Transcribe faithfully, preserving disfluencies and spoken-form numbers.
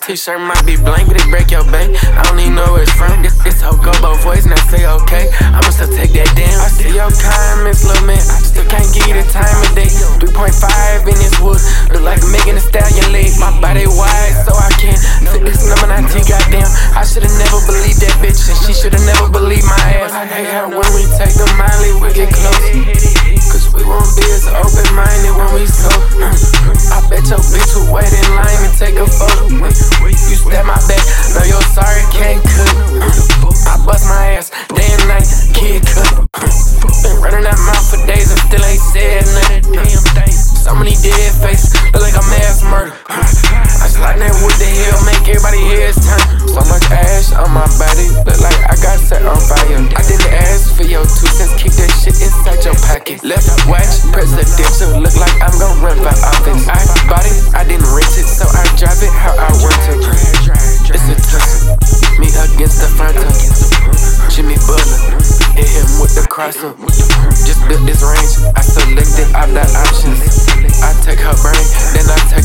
T-shirt might be blank, but it break your bank. I don't even know where it's from. This, this whole go both ways, and I say okay. I'ma still take that down. I see your comments, little man. I still can't give you the time of day. three point five in this wood, look like Megan Thee Stallion leg. My body wide, so I can fit this number nineteen. Goddamn, I should've never believed that bitch, and she should've never believed my ass. I hate how when we take the Miley, we get close. Cause we won't be as open-minded when we so. I bet your bitch will wait in line and take a photo. You stab my back, know you're sorry, can't cook. I bust my ass day and night, kid cook. Been running that mouth for days and still ain't said nothing. Damn thing. So many dead faces, look like a mass murder. I just like that wood the hill, make everybody hear it's time. So much ash on my body, look like I got set on fire. I didn't ask for your two cents, keep that shit inside your pocket. Left watch, presidential, look like I'm gon' run for office. I bought it, I didn't rent it, so I drive it how I want to. It's a tussle, me against the front of Jimmy Butler, hit him with the crosser. Just built this range, I selected all the options. I take her brain, then I take